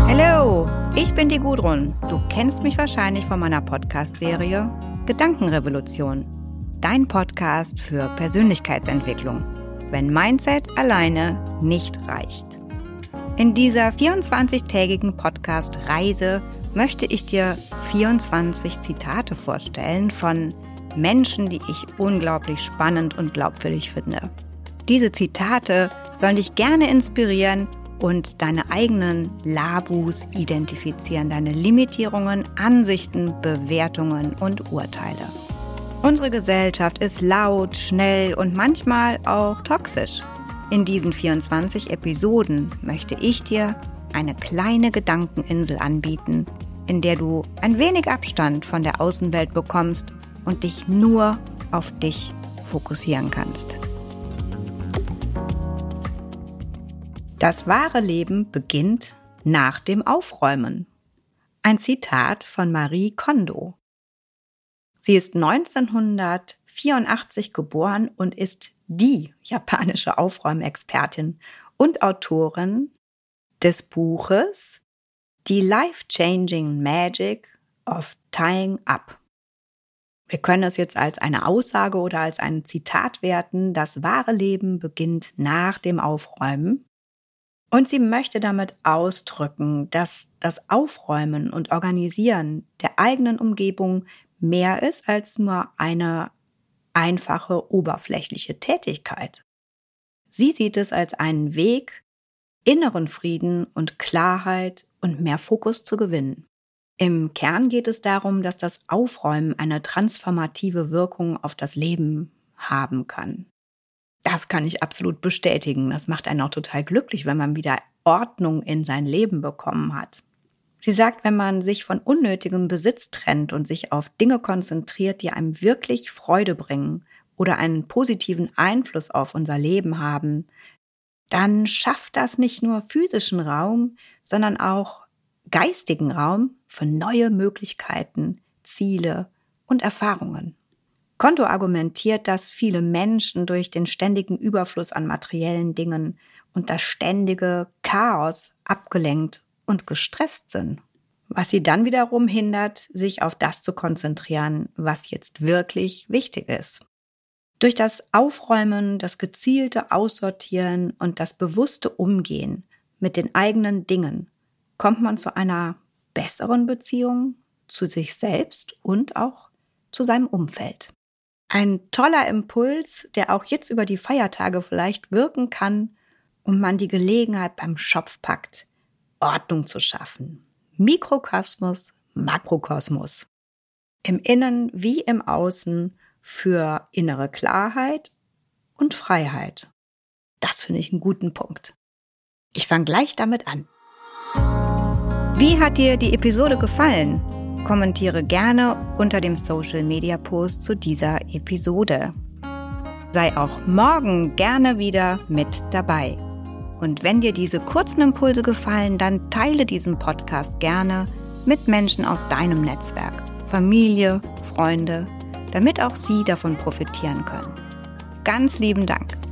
Hallo, ich bin die Gudrun. Du kennst mich wahrscheinlich von meiner Podcast-Serie Gedankenrevolution. Dein Podcast für Persönlichkeitsentwicklung, wenn Mindset alleine nicht reicht. In dieser 24-tägigen Podcast-Reise möchte ich dir 24 Zitate vorstellen von Menschen, die ich unglaublich spannend und glaubwürdig finde. Diese Zitate sollen dich gerne inspirieren und deine eigenen Labus identifizieren, deine Limitierungen, Ansichten, Bewertungen und Urteile. Unsere Gesellschaft ist laut, schnell und manchmal auch toxisch. In diesen 24 Episoden möchte ich dir eine kleine Gedankeninsel anbieten, in der du ein wenig Abstand von der Außenwelt bekommst und dich nur auf dich fokussieren kannst. Das wahre Leben beginnt nach dem Aufräumen. Ein Zitat von Marie Kondo. Sie ist 1984 geboren und ist die japanische Aufräumexpertin und Autorin des Buches The Life-Changing Magic of Tying Up. Wir können es jetzt als eine Aussage oder als ein Zitat werten. Das wahre Leben beginnt nach dem Aufräumen. Und sie möchte damit ausdrücken, dass das Aufräumen und Organisieren der eigenen Umgebung mehr ist als nur eine einfache, oberflächliche Tätigkeit. Sie sieht es als einen Weg, inneren Frieden und Klarheit und mehr Fokus zu gewinnen. Im Kern geht es darum, dass das Aufräumen eine transformative Wirkung auf das Leben haben kann. Das kann ich absolut bestätigen. Das macht einen auch total glücklich, wenn man wieder Ordnung in sein Leben bekommen hat. Sie sagt, wenn man sich von unnötigem Besitz trennt und sich auf Dinge konzentriert, die einem wirklich Freude bringen oder einen positiven Einfluss auf unser Leben haben, dann schafft das nicht nur physischen Raum, sondern auch geistigen Raum für neue Möglichkeiten, Ziele und Erfahrungen. Kondo argumentiert, dass viele Menschen durch den ständigen Überfluss an materiellen Dingen und das ständige Chaos abgelenkt und gestresst sind, was sie dann wiederum hindert, sich auf das zu konzentrieren, was jetzt wirklich wichtig ist. Durch das Aufräumen, das gezielte Aussortieren und das bewusste Umgehen mit den eigenen Dingen kommt man zu einer besseren Beziehung zu sich selbst und auch zu seinem Umfeld. Ein toller Impuls, der auch jetzt über die Feiertage vielleicht wirken kann und man die Gelegenheit beim Schopf packt, Ordnung zu schaffen. Mikrokosmos, Makrokosmos. Im Innen wie im Außen für innere Klarheit und Freiheit. Das finde ich einen guten Punkt. Ich fange gleich damit an. Wie hat dir die Episode gefallen? Kommentiere gerne unter dem Social-Media-Post zu dieser Episode. Sei auch morgen gerne wieder mit dabei. Und wenn dir diese kurzen Impulse gefallen, dann teile diesen Podcast gerne mit Menschen aus deinem Netzwerk, Familie, Freunde, damit auch sie davon profitieren können. Ganz lieben Dank.